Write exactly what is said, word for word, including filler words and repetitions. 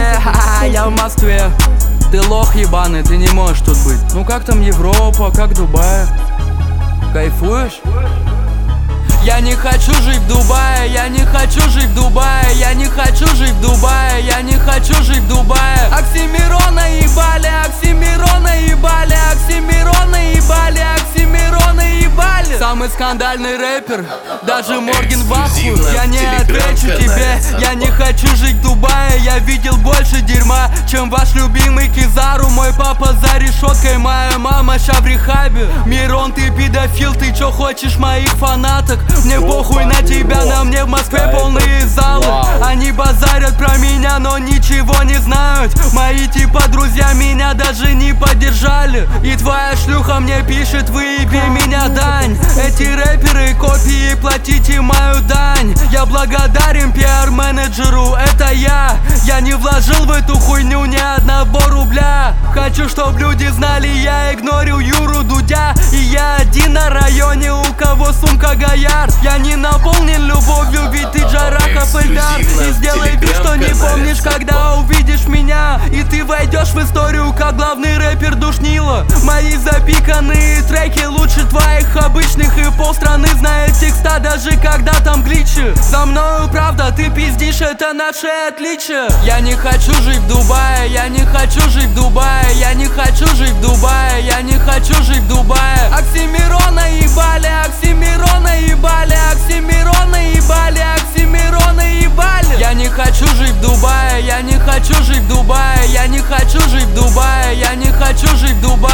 Москве, ха-ха, я в Москве. Ты лох ебаный, ты не можешь тут быть. Ну как там Европа, как Дубай? Кайфуешь? Я не хочу жить в Дубае, я не хочу жить в Дубае, я не хочу жить в Дубае, я не хочу жить в Дубае. Оксимирона ебали, Оксимирона ебали, Оксимирона ебали, Оксимирона ебали. Самый скандальный рэпер, даже Морген в ахуе. Я не отвечу тебе, я не хочу жить в Дубае. Я видел больше дерьма, чем ваш любимый Кизару. Мой папа за решеткой, моя мама ща в рехабе. Мирон, ты педофил, ты чё хочешь моих фанаток? Мне похуй на тебя, на мне в Москве полные залы. Они базарят про меня, но ничего не знают. Мои типа друзья меня даже не поддержали. И твоя шлюха мне пишет: выеби меня, Дань. Эти рэперы копии, платите мою дань. Я благодарен пиар-менеджеру, это я. Я не вложил в эту хуйню ни одного рубля. Хочу, чтоб люди знали, я игнорил Юру Дудя. И я один на районе, у кого сумка Гояр. Я не наполнен любовью, ведь ты Джарахов Эльдар. И сделай вид, что не помнишь, когда увидишь меня. И ты войдешь в историю, как главный рэпер душнила. Мои запиканные треки лучше твоих обычных. И полстраны знает текста, даже когда там гличи. За мною правда, ты пиздишь, это наше отличие. Я не хочу жить в Дубае, я не хочу жить в Дубае, я не хочу жить в Дубае, я не хочу жить в Дубае. Оксимирона ебали, Оксимирона ебали, Оксимирона ебали, Оксимирона ебали. Я не хочу жить в Дубае, я не хочу жить в Дубае, я не хочу жить в Дубае, я не хочу жить в Дубае.